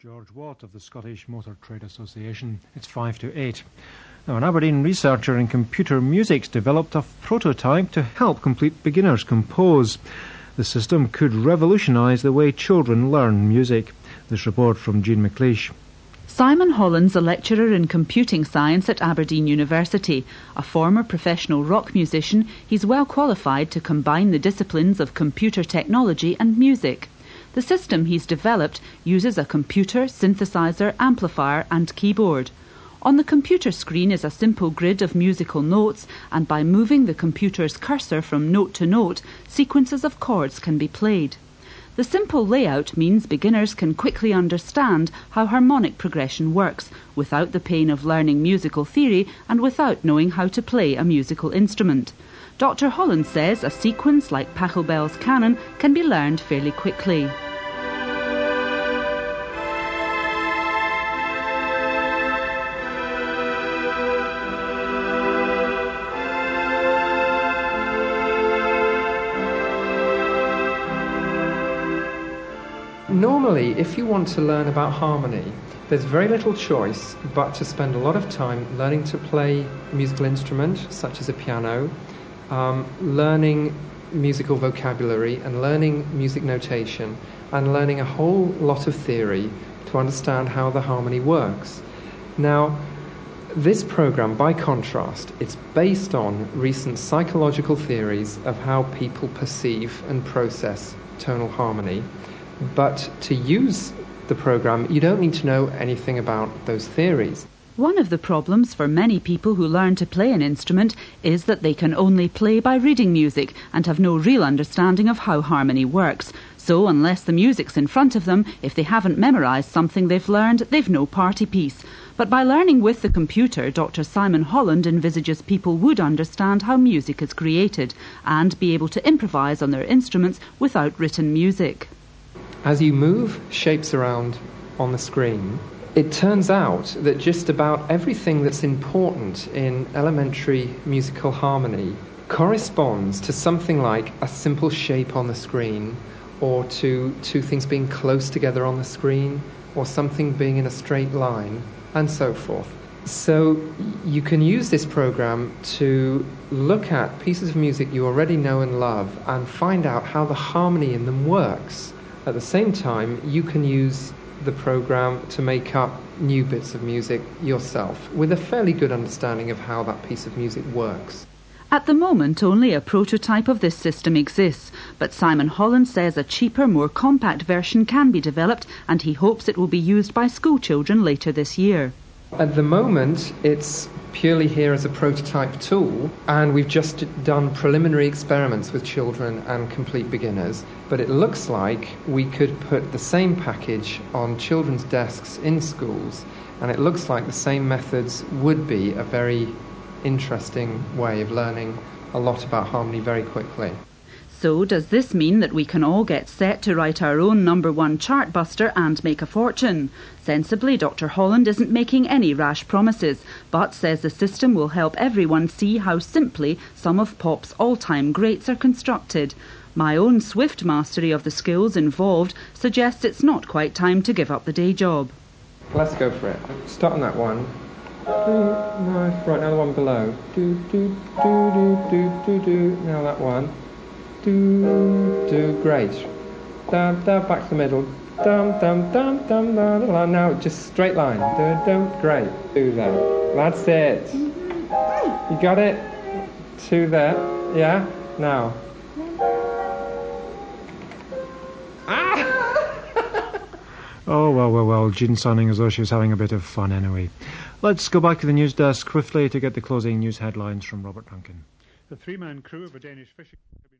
George Watt of the Scottish Motor Trade Association. It's 5 to 8. Now, an Aberdeen researcher in computer music's developed a prototype to help complete beginners compose. The system could revolutionise the way children learn music. This report from Jean McLeish. Simon Holland's a lecturer in computing science at Aberdeen University. A former professional rock musician, he's well qualified to combine the disciplines of computer technology and music. The system he's developed uses a computer, synthesizer, amplifier and keyboard. On the computer screen is a simple grid of musical notes, and by moving the computer's cursor from note to note, sequences of chords can be played. The simple layout means beginners can quickly understand how harmonic progression works, without the pain of learning musical theory and without knowing how to play a musical instrument. Dr. Holland says a sequence like Pachelbel's canon can be learned fairly quickly. Normally, if you want to learn about harmony, there's very little choice but to spend a lot of time learning to play a musical instrument, such as a piano, learning musical vocabulary and learning music notation, and learning a whole lot of theory to understand how the harmony works. Now, this program, by contrast, it's based on recent psychological theories of how people perceive and process tonal harmony. But to use the program, you don't need to know anything about those theories. One of the problems for many people who learn to play an instrument is that they can only play by reading music and have no real understanding of how harmony works. So unless the music's in front of them, if they haven't memorised something they've learned, they've no party piece. But by learning with the computer, Dr. Simon Holland envisages people would understand how music is created and be able to improvise on their instruments without written music. As you move shapes around on the screen, it turns out that just about everything that's important in elementary musical harmony corresponds to something like a simple shape on the screen, or to two things being close together on the screen, or something being in a straight line, and so forth. So you can use this program to look at pieces of music you already know and love and find out how the harmony in them works. At the same time, you can use the program to make up new bits of music yourself with a fairly good understanding of how that piece of music works. At the moment, only a prototype of this system exists, but Simon Holland says a cheaper, more compact version can be developed, and he hopes it will be used by school children later this year. At the moment, it's purely here as a prototype tool, and we've just done preliminary experiments with children and complete beginners, but it looks like we could put the same package on children's desks in schools, and it looks like the same methods would be a very interesting way of learning a lot about harmony very quickly. So does this mean that we can all get set to write our own #1 chartbuster and make a fortune? Sensibly, Dr. Holland isn't making any rash promises, but says the system will help everyone see how simply some of pop's all-time greats are constructed. My own swift mastery of the skills involved suggests it's not quite time to give up the day job. Let's go for it. Start on that one. Right, now the one below. Do, do, do, do, do, do, do. Now that one. Do, great. Down, back to the middle. Dum, now just straight line. Great. Do that. That's it. You got it? To there. Yeah? Now. Oh, well, Jean sounding as though she was having a bit of fun anyway. Let's go back to the news desk swiftly to get the closing news headlines from Robert Duncan. The three-man crew of a Danish fishing